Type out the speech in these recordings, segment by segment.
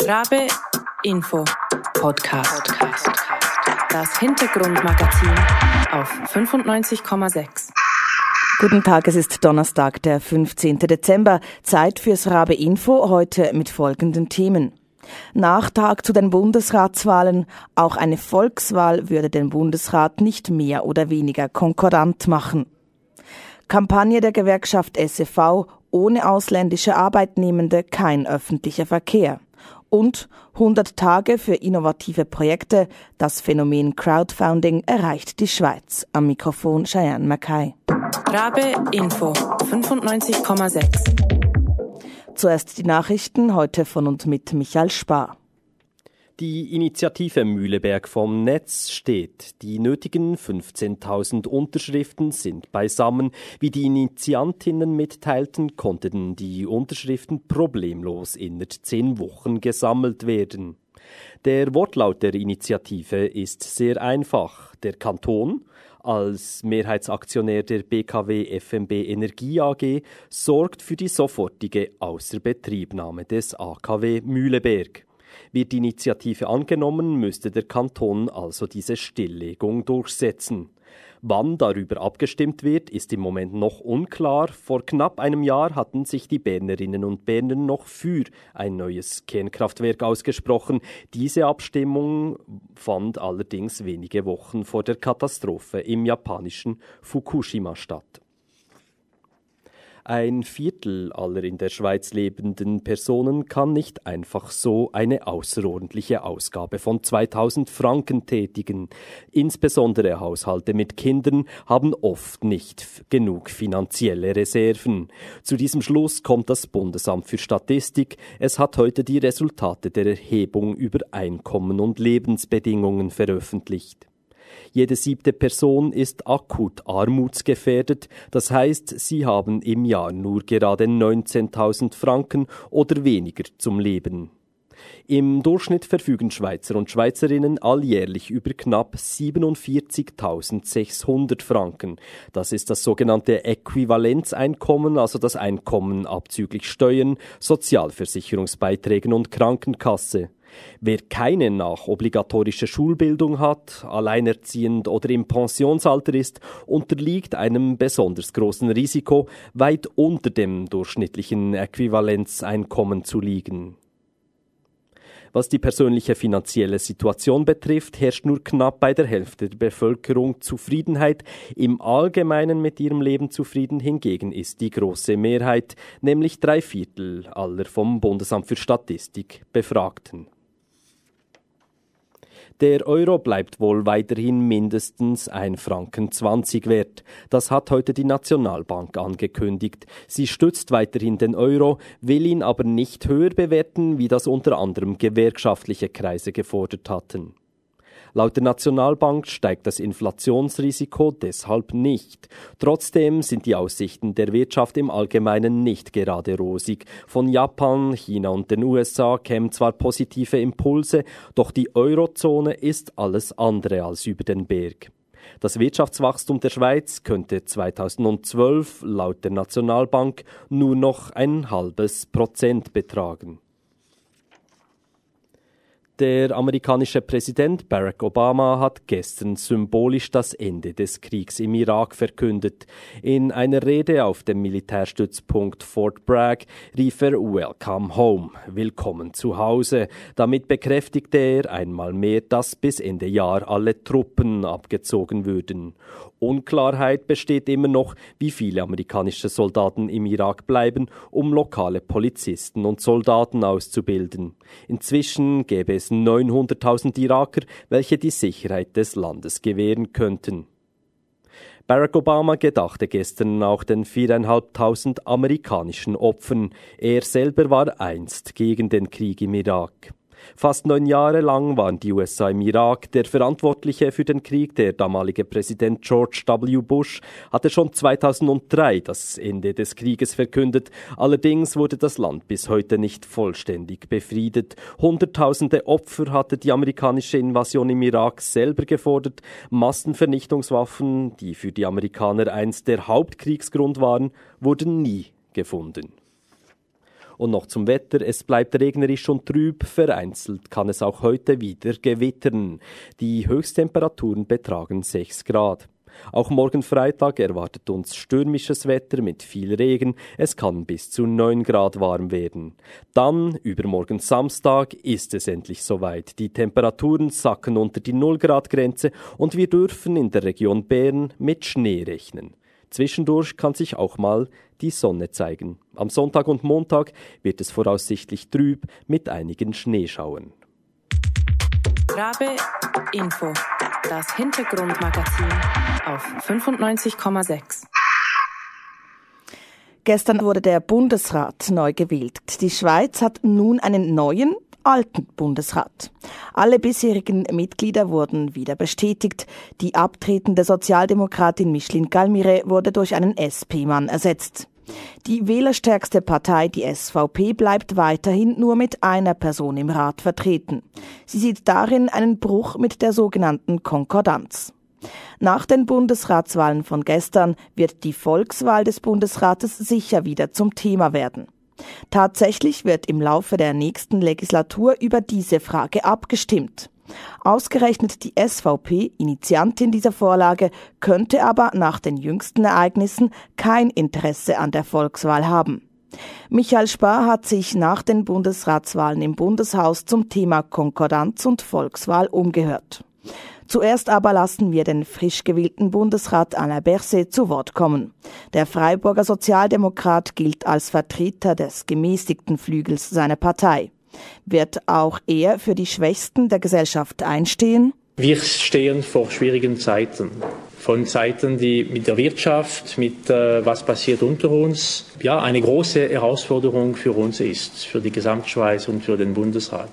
Rabe Info Podcast. Das Hintergrundmagazin auf 95,6. Guten Tag, es ist Donnerstag, der 15. Dezember. Zeit fürs Rabe Info, heute mit folgenden Themen. Nachtag zu den Bundesratswahlen. Auch eine Volkswahl würde den Bundesrat nicht mehr oder weniger konkordant machen. Kampagne der Gewerkschaft SEV: ohne ausländische Arbeitnehmende kein öffentlicher Verkehr. Und 100 Tage für innovative Projekte. Das Phänomen Crowdfunding erreicht die Schweiz. Am Mikrofon Cheyenne Mackay. Rabe Info 95,6. Zuerst die Nachrichten, heute von und mit Michael Spar. Die Initiative Mühleberg vom Netz steht. Die nötigen 15.000 Unterschriften sind beisammen. Wie die Initiantinnen mitteilten, konnten die Unterschriften problemlos innerhalb 10 Wochen gesammelt werden. Der Wortlaut der Initiative ist sehr einfach. Der Kanton als Mehrheitsaktionär der BKW FMB Energie AG sorgt für die sofortige Außerbetriebnahme des AKW Mühleberg. Wird die Initiative angenommen, müsste der Kanton also diese Stilllegung durchsetzen. Wann darüber abgestimmt wird, ist im Moment noch unklar. Vor knapp einem Jahr hatten sich die Bernerinnen und Berner noch für ein neues Kernkraftwerk ausgesprochen. Diese Abstimmung fand allerdings wenige Wochen vor der Katastrophe im japanischen Fukushima statt. Ein Viertel aller in der Schweiz lebenden Personen kann nicht einfach so eine außerordentliche Ausgabe von 2.000 Franken tätigen. Insbesondere Haushalte mit Kindern haben oft nicht genug finanzielle Reserven. Zu diesem Schluss kommt das Bundesamt für Statistik. Es hat heute die Resultate der Erhebung über Einkommen und Lebensbedingungen veröffentlicht. Jede 7. Person ist akut armutsgefährdet, das heißt, sie haben im Jahr nur gerade 19.000 Franken oder weniger zum Leben. Im Durchschnitt verfügen Schweizer und Schweizerinnen alljährlich über knapp 47.600 Franken. Das ist das sogenannte Äquivalenzeinkommen, also das Einkommen abzüglich Steuern, Sozialversicherungsbeiträgen und Krankenkasse. Wer keine nachobligatorische Schulbildung hat, alleinerziehend oder im Pensionsalter ist, unterliegt einem besonders großen Risiko, weit unter dem durchschnittlichen Äquivalenzeinkommen zu liegen. Was die persönliche finanzielle Situation betrifft, herrscht nur knapp bei der Hälfte der Bevölkerung Zufriedenheit. Im Allgemeinen mit ihrem Leben zufrieden hingegen ist die große Mehrheit, nämlich 3/4 aller vom Bundesamt für Statistik Befragten. Der Euro bleibt wohl weiterhin mindestens 1,20 Franken wert. Das hat heute die Nationalbank angekündigt. Sie stützt weiterhin den Euro, will ihn aber nicht höher bewerten, wie das unter anderem gewerkschaftliche Kreise gefordert hatten. Laut der Nationalbank steigt das Inflationsrisiko deshalb nicht. Trotzdem sind die Aussichten der Wirtschaft im Allgemeinen nicht gerade rosig. Von Japan, China und den USA kämen zwar positive Impulse, doch die Eurozone ist alles andere als über den Berg. Das Wirtschaftswachstum der Schweiz könnte 2012 laut der Nationalbank nur noch 0,5% betragen. Der amerikanische Präsident Barack Obama hat gestern symbolisch das Ende des Kriegs im Irak verkündet. In einer Rede auf dem Militärstützpunkt Fort Bragg rief er "Welcome home", willkommen zu Hause. Damit bekräftigte er einmal mehr, dass bis Ende Jahr alle Truppen abgezogen würden. Unklarheit besteht immer noch, wie viele amerikanische Soldaten im Irak bleiben, um lokale Polizisten und Soldaten auszubilden. Inzwischen gäbe es 900.000 Iraker, welche die Sicherheit des Landes gewähren könnten. Barack Obama gedachte gestern auch den 4.500 amerikanischen Opfern. Er selber war einst gegen den Krieg im Irak. Fast 9 Jahre lang waren die USA im Irak. Der Verantwortliche für den Krieg, der damalige Präsident George W. Bush, hatte schon 2003 das Ende des Krieges verkündet. Allerdings wurde das Land bis heute nicht vollständig befriedet. Hunderttausende Opfer hatte die amerikanische Invasion im Irak selber gefordert. Massenvernichtungswaffen, die für die Amerikaner einst der Hauptkriegsgrund waren, wurden nie gefunden. Und noch zum Wetter, es bleibt regnerisch und trüb, vereinzelt kann es auch heute wieder gewittern. Die Höchsttemperaturen betragen 6 Grad. Auch morgen Freitag erwartet uns stürmisches Wetter mit viel Regen. Es kann bis zu 9 Grad warm werden. Dann, übermorgen Samstag, ist es endlich soweit. Die Temperaturen sacken unter die 0-Grad-Grenze und wir dürfen in der Region Bern mit Schnee rechnen. Zwischendurch kann sich auch mal die Sonne zeigen. Am Sonntag und Montag wird es voraussichtlich trüb mit einigen Schneeschauern. Rabe Info, das Hintergrundmagazin auf 95,6. Gestern wurde der Bundesrat neu gewählt. Die Schweiz hat nun einen neuen, alten Bundesrat. Alle bisherigen Mitglieder wurden wieder bestätigt. Die abtretende Sozialdemokratin Micheline Galmire wurde durch einen SP-Mann ersetzt. Die wählerstärkste Partei, die SVP, bleibt weiterhin nur mit einer Person im Rat vertreten. Sie sieht darin einen Bruch mit der sogenannten Konkordanz. Nach den Bundesratswahlen von gestern wird die Volkswahl des Bundesrates sicher wieder zum Thema werden. Tatsächlich wird im Laufe der nächsten Legislatur über diese Frage abgestimmt. Ausgerechnet die SVP, Initiantin dieser Vorlage, könnte aber nach den jüngsten Ereignissen kein Interesse an der Volkswahl haben. Michael Spar hat sich nach den Bundesratswahlen im Bundeshaus zum Thema Konkordanz und Volkswahl umgehört. Zuerst aber lassen wir den frisch gewählten Bundesrat Alain Berset zu Wort kommen. Der Freiburger Sozialdemokrat gilt als Vertreter des gemäßigten Flügels seiner Partei. Wird auch er für die Schwächsten der Gesellschaft einstehen? Wir stehen vor schwierigen Zeiten. Von Zeiten, die mit der Wirtschaft, mit was passiert unter uns, ja, eine große Herausforderung für uns ist, für die Gesamtschweiz und für den Bundesrat.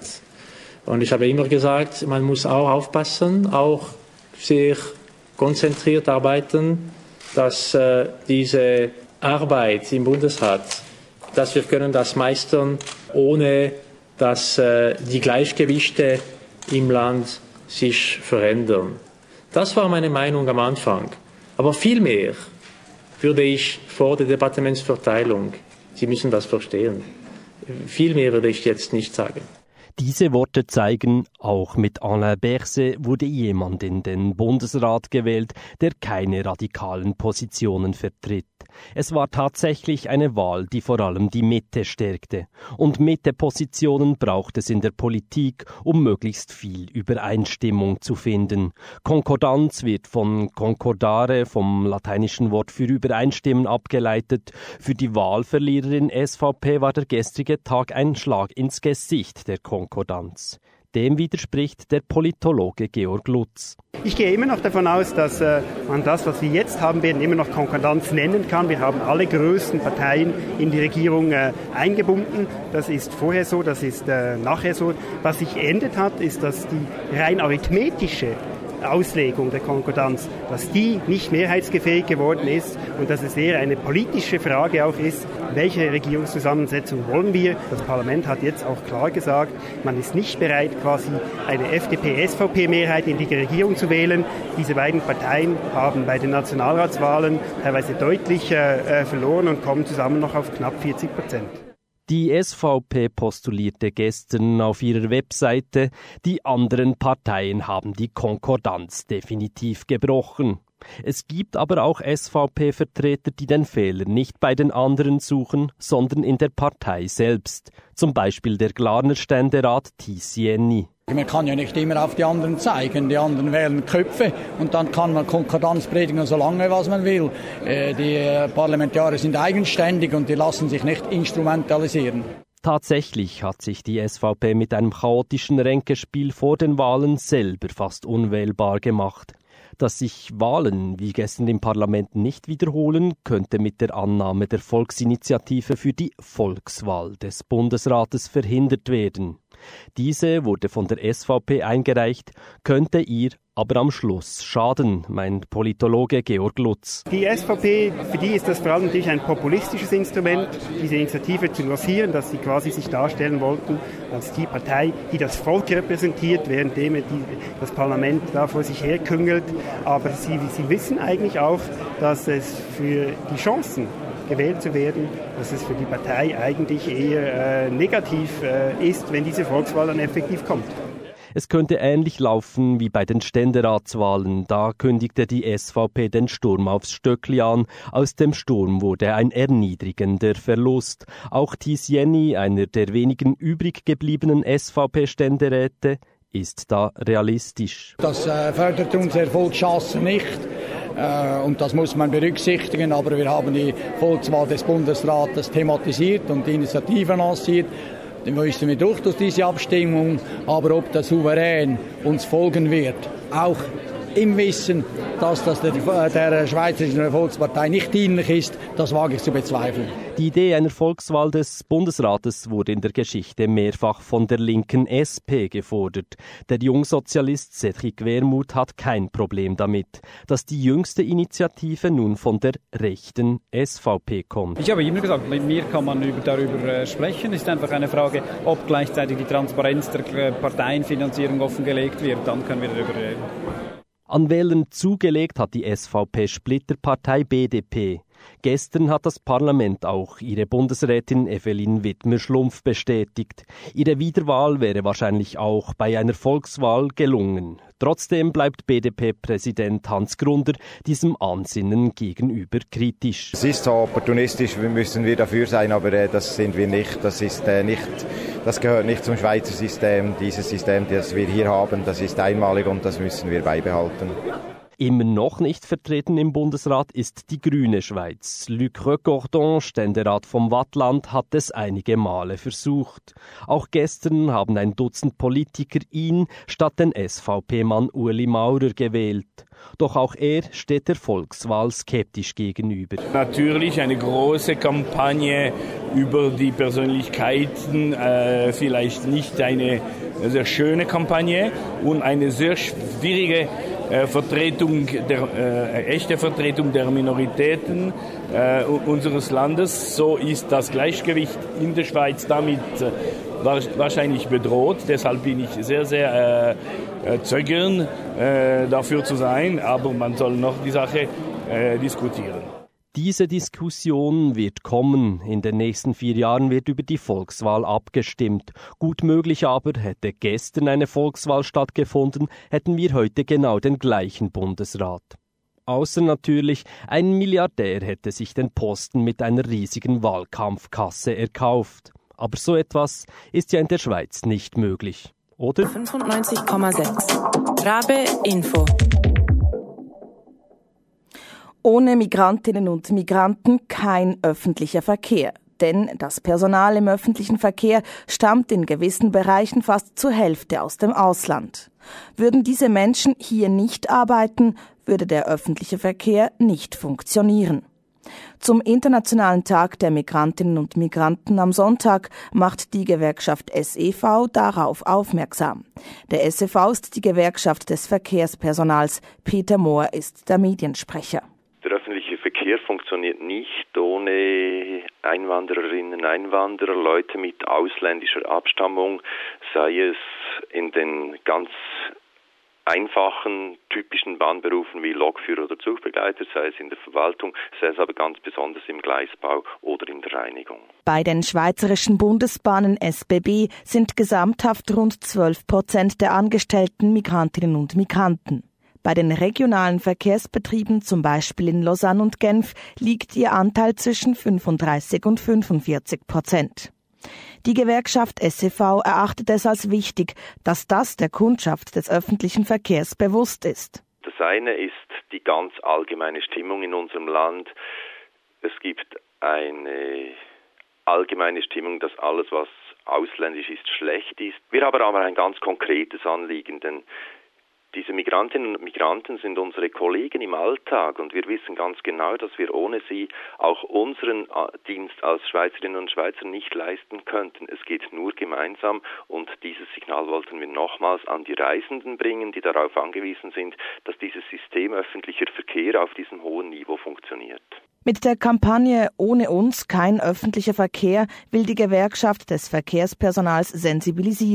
Und ich habe immer gesagt, man muss auch aufpassen, auch sehr konzentriert arbeiten, dass diese Arbeit im Bundesrat, dass wir können das meistern, ohne dass die Gleichgewichte im Land sich verändern. Das war meine Meinung am Anfang. Aber viel mehr würde ich vor der Departementsverteilung, Sie müssen das verstehen, viel mehr würde ich jetzt nicht sagen. Diese Worte zeigen, auch mit Alain Berset wurde jemand in den Bundesrat gewählt, der keine radikalen Positionen vertritt. Es war tatsächlich eine Wahl, die vor allem die Mitte stärkte. Und Mitte-Positionen braucht es in der Politik, um möglichst viel Übereinstimmung zu finden. Konkordanz wird von concordare, vom lateinischen Wort für übereinstimmen, abgeleitet. Für die Wahlverliererin SVP war der gestrige Tag ein Schlag ins Gesicht der Konkordanz. Dem widerspricht der Politologe Georg Lutz. Ich gehe immer noch davon aus, dass man das, was wir jetzt haben werden, immer noch Konkordanz nennen kann. Wir haben alle größten Parteien in die Regierung eingebunden. Das ist vorher so, das ist nachher so. Was sich geändert hat, ist, dass die rein arithmetische Auslegung der Konkordanz, dass die nicht mehrheitsfähig geworden ist und dass es eher eine politische Frage auch ist, welche Regierungszusammensetzung wollen wir. Das Parlament hat jetzt auch klar gesagt, man ist nicht bereit, quasi eine FDP-SVP-Mehrheit in die Regierung zu wählen. Diese beiden Parteien haben bei den Nationalratswahlen teilweise deutlich verloren und kommen zusammen noch auf knapp 40%. Die SVP postulierte gestern auf ihrer Webseite, die anderen Parteien haben die Konkordanz definitiv gebrochen. Es gibt aber auch SVP-Vertreter, die den Fehler nicht bei den anderen suchen, sondern in der Partei selbst. Zum Beispiel der Glarner Ständerat Tisieni. Man kann ja nicht immer auf die anderen zeigen. Die anderen wählen Köpfe und dann kann man Konkordanz predigen, so lange was man will. Die Parlamentarier sind eigenständig und die lassen sich nicht instrumentalisieren. Tatsächlich hat sich die SVP mit einem chaotischen Ränkespiel vor den Wahlen selber fast unwählbar gemacht. Dass sich Wahlen wie gestern im Parlament nicht wiederholen, könnte mit der Annahme der Volksinitiative für die Volkswahl des Bundesrates verhindert werden. Diese wurde von der SVP eingereicht, könnte ihr aber am Schluss schaden, meint Politologe Georg Lutz. Die SVP, für die ist das vor allem natürlich ein populistisches Instrument, diese Initiative zu lancieren, dass sie quasi sich darstellen wollten als die Partei, die das Volk repräsentiert, währenddem das Parlament da vor sich herküngelt. Aber sie wissen eigentlich auch, dass es für die Chancen, gewählt zu werden, dass es für die Partei eigentlich eher negativ ist, wenn diese Volkswahl dann effektiv kommt. Es könnte ähnlich laufen wie bei den Ständeratswahlen. Da kündigte die SVP den Sturm aufs Stöckli an. Aus dem Sturm wurde ein erniedrigender Verlust. Auch Thies Jenny, einer der wenigen übrig gebliebenen SVP-Ständeräte, ist da realistisch. Das fördert unsere Erfolgschancen nicht. Und das muss man berücksichtigen. Aber wir haben die Volkswahl des Bundesrates thematisiert und die Initiative lanciert. Dann müssen wir durch diese Abstimmung, aber ob der Souverän uns folgen wird, auch im Wissen, dass das der Schweizerischen Volkspartei nicht dienlich ist, das wage ich zu bezweifeln. Die Idee einer Volkswahl des Bundesrates wurde in der Geschichte mehrfach von der linken SP gefordert. Der Jungsozialist Cedric Wermuth hat kein Problem damit, dass die jüngste Initiative nun von der rechten SVP kommt. Ich habe immer gesagt, mit mir kann man darüber sprechen. Es ist einfach eine Frage, ob gleichzeitig die Transparenz der Parteienfinanzierung offengelegt wird. Dann können wir darüber reden. An Wählern zugelegt hat die SVP-Splitterpartei BDP. Gestern hat das Parlament auch ihre Bundesrätin Evelyn Widmer-Schlumpf bestätigt. Ihre Wiederwahl wäre wahrscheinlich auch bei einer Volkswahl gelungen. Trotzdem bleibt BDP-Präsident Hans Grunder diesem Ansinnen gegenüber kritisch. Es ist so opportunistisch, müssen wir dafür sein, aber das sind wir nicht. Das gehört nicht zum Schweizer System. Dieses System, das wir hier haben, das ist einmalig und das müssen wir beibehalten. Immer noch nicht vertreten im Bundesrat ist die Grüne Schweiz. Luc Recordon, Ständerat vom Waadtland, hat es einige Male versucht. Auch gestern haben ein Dutzend Politiker ihn statt den SVP-Mann Ueli Maurer gewählt. Doch auch er steht der Volkswahl skeptisch gegenüber. Natürlich eine große Kampagne über die Persönlichkeiten, vielleicht nicht eine sehr schöne Kampagne und eine sehr schwierige echte Vertretung der Minoritäten unseres Landes. So ist das Gleichgewicht in der Schweiz damit wahrscheinlich bedroht. Deshalb bin ich sehr, sehr zögern, dafür zu sein. Aber man soll noch die Sache diskutieren. Diese Diskussion wird kommen. In den nächsten 4 Jahren wird über die Volkswahl abgestimmt. Gut möglich aber, hätte gestern eine Volkswahl stattgefunden, hätten wir heute genau den gleichen Bundesrat. Außer natürlich, ein Milliardär hätte sich den Posten mit einer riesigen Wahlkampfkasse erkauft. Aber so etwas ist ja in der Schweiz nicht möglich, oder? 95,6 Rabe Info. Ohne Migrantinnen und Migranten kein öffentlicher Verkehr. Denn das Personal im öffentlichen Verkehr stammt in gewissen Bereichen fast zur Hälfte aus dem Ausland. Würden diese Menschen hier nicht arbeiten, würde der öffentliche Verkehr nicht funktionieren. Zum Internationalen Tag der Migrantinnen und Migranten am Sonntag macht die Gewerkschaft SEV darauf aufmerksam. Der SEV ist die Gewerkschaft des Verkehrspersonals. Peter Mohr ist der Mediensprecher. Der öffentliche Verkehr funktioniert nicht ohne Einwandererinnen, Einwanderer, Leute mit ausländischer Abstammung, sei es in den ganz einfachen, typischen Bahnberufen wie Lokführer oder Zugbegleiter, sei es in der Verwaltung, sei es aber ganz besonders im Gleisbau oder in der Reinigung. Bei den Schweizerischen Bundesbahnen SBB sind gesamthaft rund 12% der Angestellten Migrantinnen und Migranten. Bei den regionalen Verkehrsbetrieben, zum Beispiel in Lausanne und Genf, liegt ihr Anteil zwischen 35 und 45%. Die Gewerkschaft SEV erachtet es als wichtig, dass das der Kundschaft des öffentlichen Verkehrs bewusst ist. Das eine ist die ganz allgemeine Stimmung in unserem Land. Es gibt eine allgemeine Stimmung, dass alles, was ausländisch ist, schlecht ist. Wir haben aber ein ganz konkretes Anliegen, denn diese Migrantinnen und Migranten sind unsere Kollegen im Alltag und wir wissen ganz genau, dass wir ohne sie auch unseren Dienst als Schweizerinnen und Schweizer nicht leisten könnten. Es geht nur gemeinsam und dieses Signal wollten wir nochmals an die Reisenden bringen, die darauf angewiesen sind, dass dieses System öffentlicher Verkehr auf diesem hohen Niveau funktioniert. Mit der Kampagne »Ohne uns kein öffentlicher Verkehr« will die Gewerkschaft des Verkehrspersonals sensibilisieren.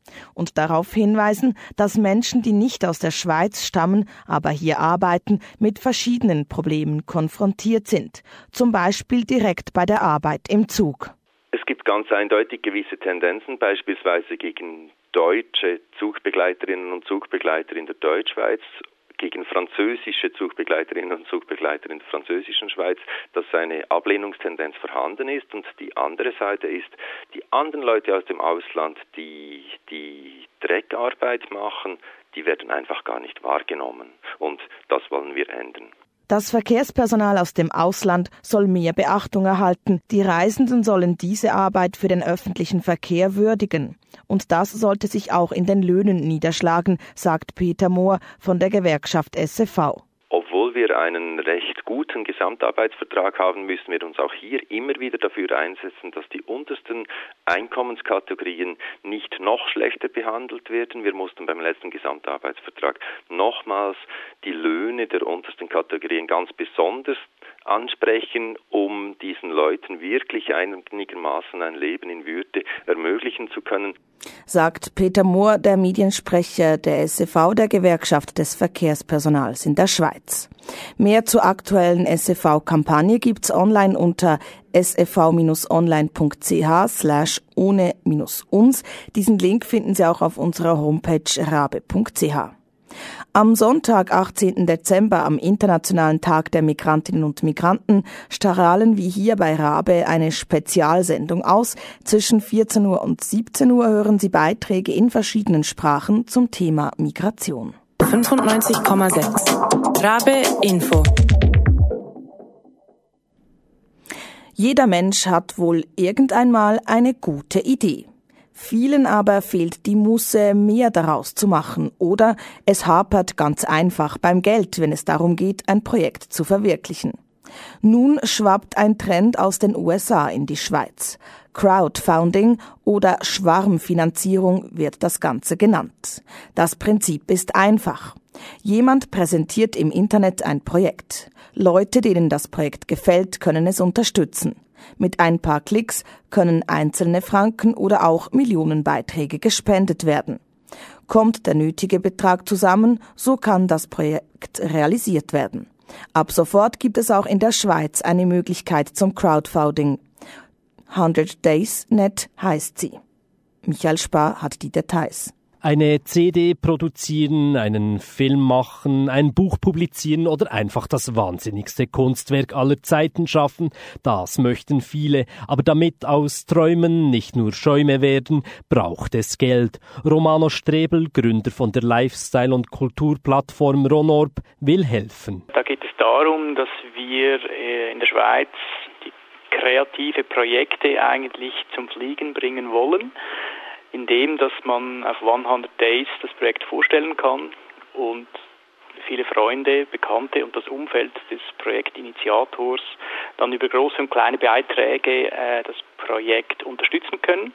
und darauf hinweisen, dass Menschen, die nicht aus der Schweiz stammen, aber hier arbeiten, mit verschiedenen Problemen konfrontiert sind, zum Beispiel direkt bei der Arbeit im Zug. Es gibt ganz eindeutig gewisse Tendenzen, beispielsweise gegen deutsche Zugbegleiterinnen und Zugbegleiter in der Deutschschweiz, gegen französische Zugbegleiterinnen und Zugbegleiter in der französischen Schweiz, dass eine Ablehnungstendenz vorhanden ist. Und die andere Seite ist, die anderen Leute aus dem Ausland, die Dreckarbeit machen, die werden einfach gar nicht wahrgenommen. Und das wollen wir ändern. Das Verkehrspersonal aus dem Ausland soll mehr Beachtung erhalten. Die Reisenden sollen diese Arbeit für den öffentlichen Verkehr würdigen. Und das sollte sich auch in den Löhnen niederschlagen, sagt Peter Mohr von der Gewerkschaft SEV. Obwohl wir einen recht guten Gesamtarbeitsvertrag haben, müssen wir uns auch hier immer wieder dafür einsetzen, dass die untersten Einkommenskategorien nicht noch schlechter behandelt werden. Wir mussten beim letzten Gesamtarbeitsvertrag nochmals die Löhne der untersten Kategorien ganz besonders ansprechen, um diesen Leuten wirklich einigermaßen ein Leben in Würde ermöglichen zu können. Sagt Peter Mohr, der Mediensprecher der SEV, der Gewerkschaft des Verkehrspersonals in der Schweiz. Mehr zur aktuellen SEV-Kampagne gibt's online unter sev-online.ch/ohne-uns. Diesen Link finden Sie auch auf unserer Homepage rabe.ch. Am Sonntag, 18. Dezember, am Internationalen Tag der Migrantinnen und Migranten, strahlen wir hier bei Rabe eine Spezialsendung aus. Zwischen 14 Uhr und 17 Uhr hören Sie Beiträge in verschiedenen Sprachen zum Thema Migration. 95,6 Rabe Info. Jeder Mensch hat wohl irgendeinmal eine gute Idee. Vielen aber fehlt die Muße, mehr daraus zu machen, oder es hapert ganz einfach beim Geld, wenn es darum geht, ein Projekt zu verwirklichen. Nun schwappt ein Trend aus den USA in die Schweiz. Crowdfunding oder Schwarmfinanzierung wird das Ganze genannt. Das Prinzip ist einfach. Jemand präsentiert im Internet ein Projekt. Leute, denen das Projekt gefällt, können es unterstützen. Mit ein paar Klicks können einzelne Franken oder auch Millionenbeiträge gespendet werden. Kommt der nötige Betrag zusammen, so kann das Projekt realisiert werden. Ab sofort gibt es auch in der Schweiz eine Möglichkeit zum Crowdfunding. 100 Days Net heißt sie. Michael Spar hat die Details. Eine CD produzieren, einen Film machen, ein Buch publizieren oder einfach das wahnsinnigste Kunstwerk aller Zeiten schaffen, das möchten viele. Aber damit aus Träumen nicht nur Schäume werden, braucht es Geld. Romano Strebel, Gründer von der Lifestyle- und Kulturplattform Ronorb, will helfen. Da geht es darum, dass wir in der Schweiz die kreative Projekte eigentlich zum Fliegen bringen wollen, indem dass man auf 100 Days das Projekt vorstellen kann und viele Freunde, Bekannte und das Umfeld des Projektinitiators dann über große und kleine Beiträge das Projekt unterstützen können.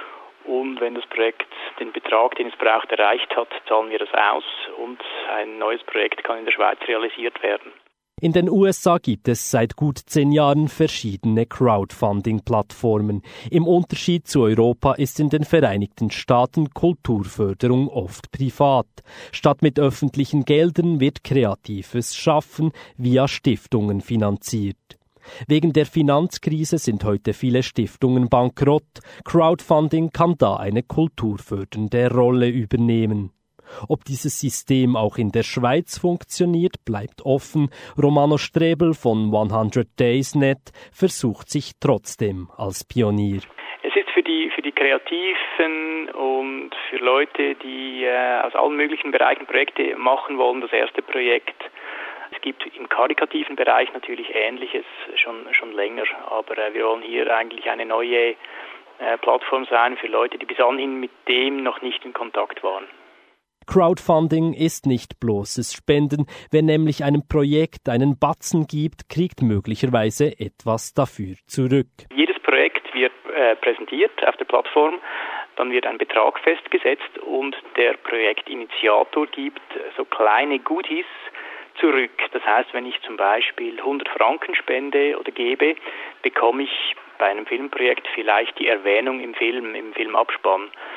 Und wenn das Projekt den Betrag, den es braucht, erreicht hat, zahlen wir das aus und ein neues Projekt kann in der Schweiz realisiert werden. In den USA gibt es seit gut 10 Jahren verschiedene Crowdfunding-Plattformen. Im Unterschied zu Europa ist in den Vereinigten Staaten Kulturförderung oft privat. Statt mit öffentlichen Geldern wird kreatives Schaffen via Stiftungen finanziert. Wegen der Finanzkrise sind heute viele Stiftungen bankrott. Crowdfunding kann da eine kulturfördernde Rolle übernehmen. Ob dieses System auch in der Schweiz funktioniert, bleibt offen. Romano Strebel von 100 Days Net versucht sich trotzdem als Pionier. Es ist für die Kreativen und für Leute, die aus allen möglichen Bereichen Projekte machen wollen, das erste Projekt. Es gibt im karikativen Bereich natürlich Ähnliches schon länger, aber wir wollen hier eigentlich eine neue Plattform sein für Leute, die bis anhin mit dem noch nicht in Kontakt waren. Crowdfunding ist nicht bloßes Spenden. Wer nämlich einem Projekt einen Batzen gibt, kriegt möglicherweise etwas dafür zurück. Jedes Projekt wird präsentiert auf der Plattform, dann wird ein Betrag festgesetzt und der Projektinitiator gibt so kleine Goodies zurück. Das heißt, wenn ich zum Beispiel 100 Franken spende oder gebe, bekomme ich bei einem Filmprojekt vielleicht die Erwähnung im Filmabspann.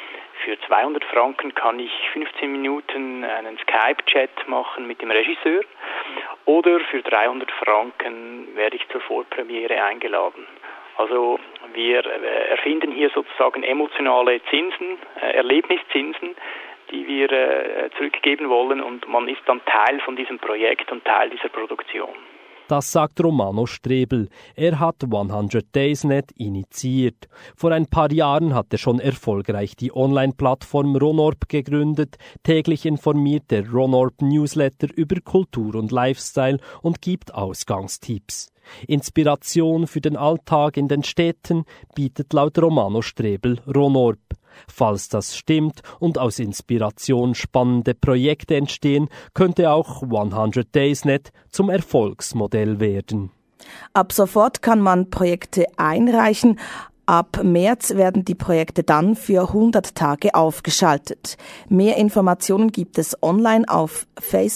Für 200 Franken kann ich 15 Minuten einen Skype-Chat machen mit dem Regisseur oder für 300 Franken werde ich zur Vorpremiere eingeladen. Also wir erfinden hier sozusagen emotionale Zinsen, Erlebniszinsen, die wir zurückgeben wollen, und man ist dann Teil von diesem Projekt und Teil dieser Produktion. Das sagt Romano Strebel. Er hat 100daysnet initiiert. Vor ein paar Jahren hat er schon erfolgreich die Online-Plattform Ronorb gegründet. Täglich informiert der Ronorb-Newsletter über Kultur und Lifestyle und gibt Ausgangstipps. Inspiration für den Alltag in den Städten bietet laut Romano Strebel Ronorb. Falls das stimmt und aus Inspiration spannende Projekte entstehen, könnte auch 100daysnet zum Erfolgsmodell werden. Ab sofort kann man Projekte einreichen. Ab März werden die Projekte dann für 100 Tage aufgeschaltet. Mehr Informationen gibt es online auf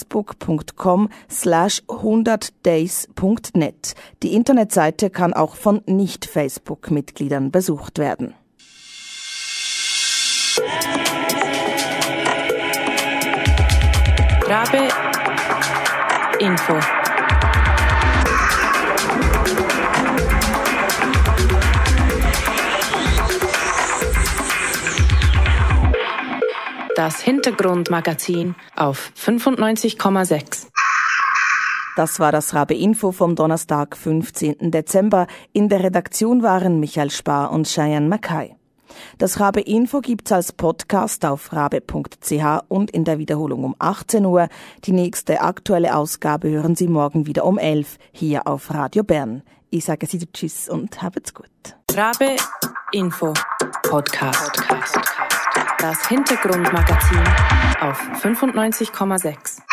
facebook.com/100days.net. Die Internetseite kann auch von Nicht-Facebook-Mitgliedern besucht werden. Rabe Info. Das Hintergrundmagazin auf 95,6. Das war das Rabe Info vom Donnerstag, 15. Dezember. In der Redaktion waren Michael Spar und Cheyenne Mackay. Das Rabe Info gibt's als Podcast auf rabe.ch und in der Wiederholung um 18 Uhr. Die nächste aktuelle Ausgabe hören Sie morgen wieder um 11 hier auf Radio Bern. Ich sage Sie Tschüss und habt's gut. Rabe Info Podcast. Das Hintergrundmagazin auf 95,6.